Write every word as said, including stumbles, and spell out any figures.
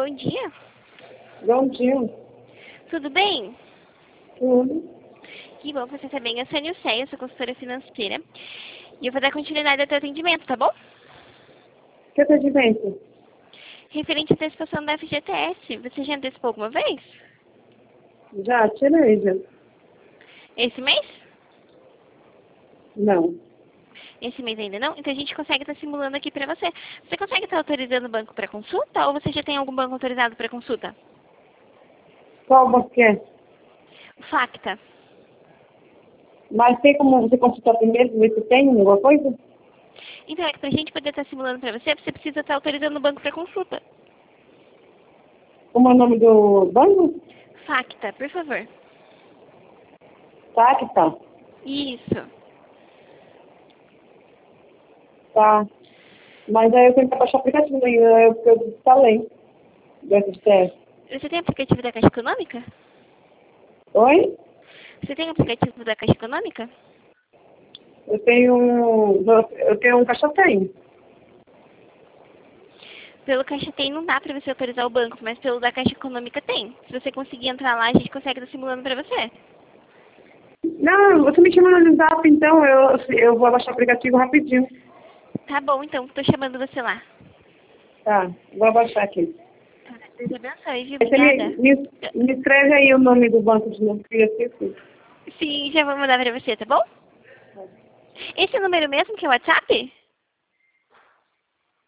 bom dia. Bom dia. Tudo bem? Tudo. Que bom que você está bem. Eu sou a Nilceia, sou consultora financeira. E eu vou dar continuidade ao teu atendimento, tá bom? Que atendimento? Referente à antecipação da F G T S. Você já antecipou alguma vez? Já, tirei já. Esse mês? Não. Esse mês ainda não? Então a gente consegue estar simulando aqui para você. Você consegue estar autorizando o banco para consulta ou você já tem algum banco autorizado para consulta? Qual você é? O Facta. Mas tem como você consultar primeiro, ver se tem alguma coisa? Então é que para a gente poder estar simulando para você, você precisa estar autorizando o banco para consulta. Como é o nome do banco? Facta, por favor. Tá, que tá. Isso. Tá. Mas aí eu tenho que baixar o aplicativo aí, eu, eu falei. Do F G T S. Você tem aplicativo da Caixa Econômica? Oi? Você tem aplicativo da Caixa Econômica? Eu tenho um. Eu tenho um caixa tem. Pelo Caixa Tem não dá pra você autorizar o banco, mas pelo da Caixa Econômica tem. Se você conseguir entrar lá, a gente consegue estar simulando pra você. Não, você me chama no zap, então eu, eu vou baixar o aplicativo rapidinho. Tá bom, então. Tô chamando você lá. Tá, vou baixar aqui. Tá, Deus abençoe, viu? Você Obrigada. me, me, me escreve aí o nome do banco de novo, que eu esqueci. Sim, já vou mandar pra você, tá bom? Esse é o número mesmo que é o WhatsApp?